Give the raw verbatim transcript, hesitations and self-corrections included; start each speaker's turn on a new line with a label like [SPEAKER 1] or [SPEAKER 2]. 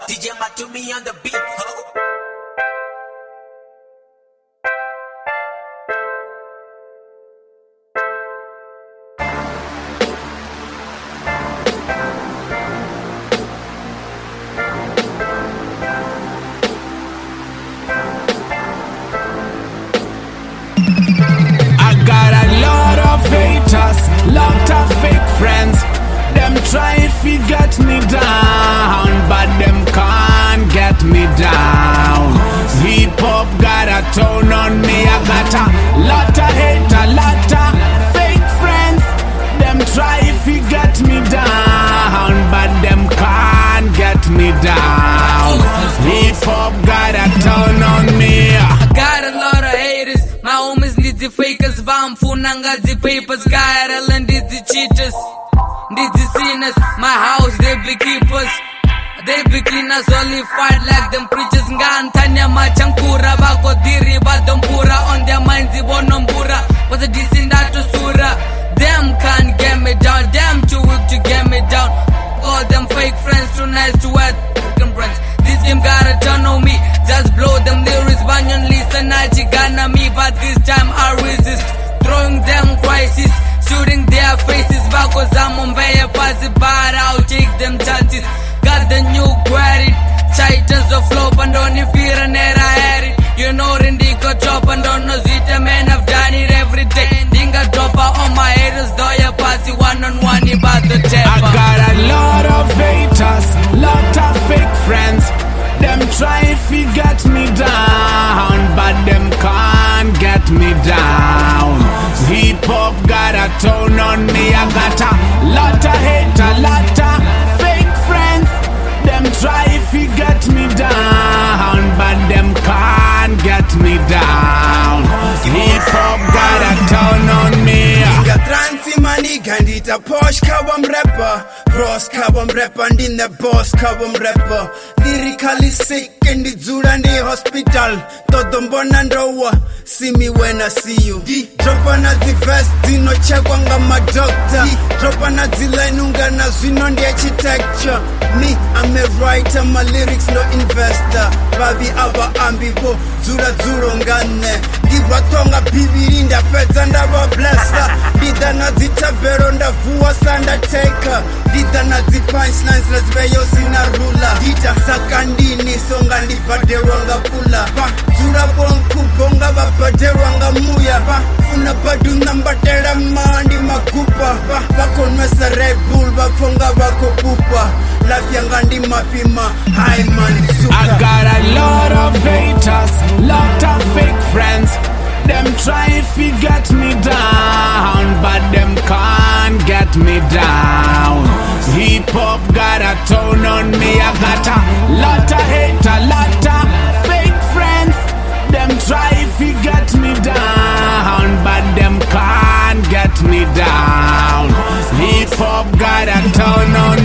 [SPEAKER 1] D J Matumi on the beat, ho.
[SPEAKER 2] I got a lot of haters, lot of fake friends. Them try to get me down, but them can't get me down. Hip hop got a tone on me. I got a lot of hater, lot of fake friends. Them try to get me down, but them can't get me down. Hip hop got a tone on me.
[SPEAKER 3] I got a lot of haters. My homies need the fakers. Vamfunanga the papers. Viral and did the cheaters. Did the sinners. My house they be keepers. They be cleaners, only fight like them preachers. Ngantanya machankura bako diri badompura. On their minds the bonombura. Was a disinda to sura. Them can't get me down. Them too weak to get me down. All them fake friends too nice to wear f***ing friends. This game gotta turn on me. Just blow them lyrics. Banyan listen Gana me. But this time I resist. Throwing them crisis. Shooting their faces. Bako zamombeye pass it. But I'll take them chances. Got the new credit. Titans of flow. And don't you fear and I had it. You know Rindiko chop. And don't know Zita man. I've done it every day. Dinga dropper on my haters. Though you pass it one on one. About the taper.
[SPEAKER 2] I got a lot of haters, lot of fake friends. Them try to get me down, but them can't get me down. Hip hop got a tone on me. I got a lot of hater, lot of fake friends. Them try to get me down, but them can't get me down. Hip hop got a tone on me.
[SPEAKER 4] Money Gandita Posh Kabam rapper, Cross Kabam rapper, and in the boss Kabam rapper. Lyrically sick in the zoo and the hospital. Todombon and Rowa, see me when I see you. Drop on the vest, Dino Chagwanga, my doctor. Drop on the line, Ungana, Zinon the architecture. Me, I'm a writer, my lyrics no investor. Babi Aba Ambibo, Zura Zurongane. Give a tongue a bibi in the feds and our blesser. Did I not the Taberonda Vuas Undertaker? Did I not the punchlines? Let's be your sinner ruler. Did I Sakandini Songa Lipaderanga Pula? Zura Bonku Bonga Baderanga Muya. Funa Badu number Terra Mandi Makupa. Bakon Mesa Red Bull Bafonga Bako Pupa. Lafiangandi Mapima. Hi man,
[SPEAKER 2] I got a lot of haters, lot of fake friends. Them try to get me down, but them can't get me down. Hip hop got a tone on me. I got a lot of hater, lot of fake friends. Them try to get me down, but them can't get me down. Hip hop got a tone on